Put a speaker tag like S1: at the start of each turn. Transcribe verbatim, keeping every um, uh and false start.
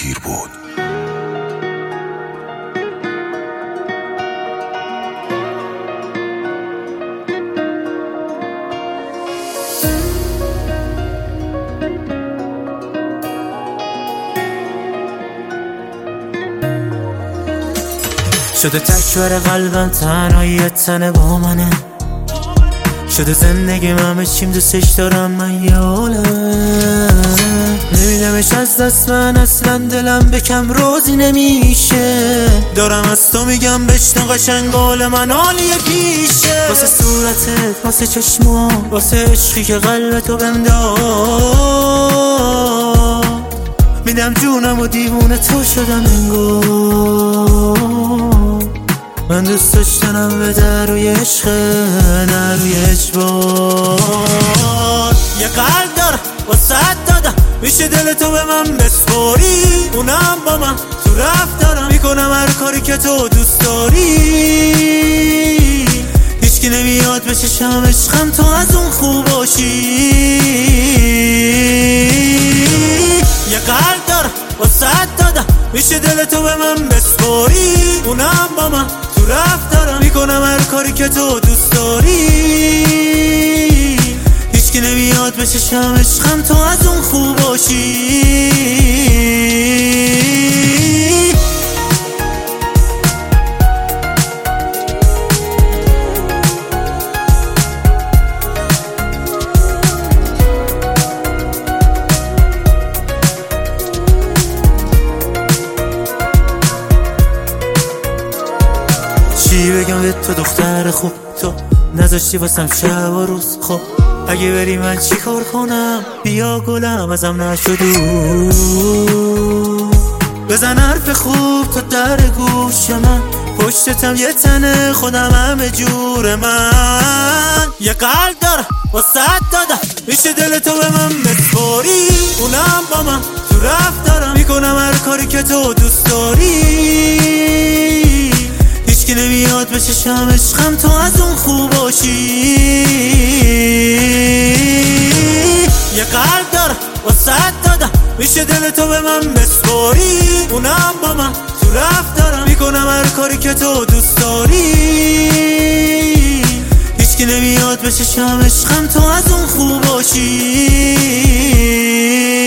S1: دیر بود.
S2: شده تکبر قلبم تنهایی تنه با منه، شده زندگی من بچیم دوستش دارم من یه عالم، نمیدمش از دست من اصلا دلم بکم روزی نمیشه، دارم از تو میگم بشنو قشنگ قول من عالیه پیشه، واسه صورتت واسه چشمام واسه عشقی که قلبتو بهم داد، میدم جونم و دیوونه تو شدم انگار، من دوست داشتنم به در روی عشق نه روی اجبار، یه قلب دارم واسه دادم میشه دل تو به من بسپاری، اونم با من تو رفتارم میکنم هر کاری که تو دوست داری، هیچکی نمیاد به چشم عشقم تو از اون خوب باشی، یه قلب دارم واسه دادم میشه دل تو به من بسپاری، اونم با من تو رفتارم میکنم هر کاری که تو دوست داری، هیچکی نمیاد به چشم عشقم تو از اون خوب باشی. چی بگم به تو دختر خوب، تو نذاشتی واسم شب و روز، خب اگه بری من چی کار کنم، بیا گلم ازم نشدو، بزن حرف خوب تو در گوش من، پشتتم یه تنه خودم همه جور من، یه قلب دارم واسه دادم میشه دل تو به من بسپاری، اونم با من تو رفتارم میکنم هر کاری که تو دوست داری، هیچکی نمیاد به چشم عشقم تو از اون خوب باشی، یه قلب دارم واسه دادم میشه دل تو به من بسپاری، اونم با من تو رفتارم میکنم هر کاری که تو دوست داری، هیچکی نمیاد به چشم عشقم تو از اون خوب باشی.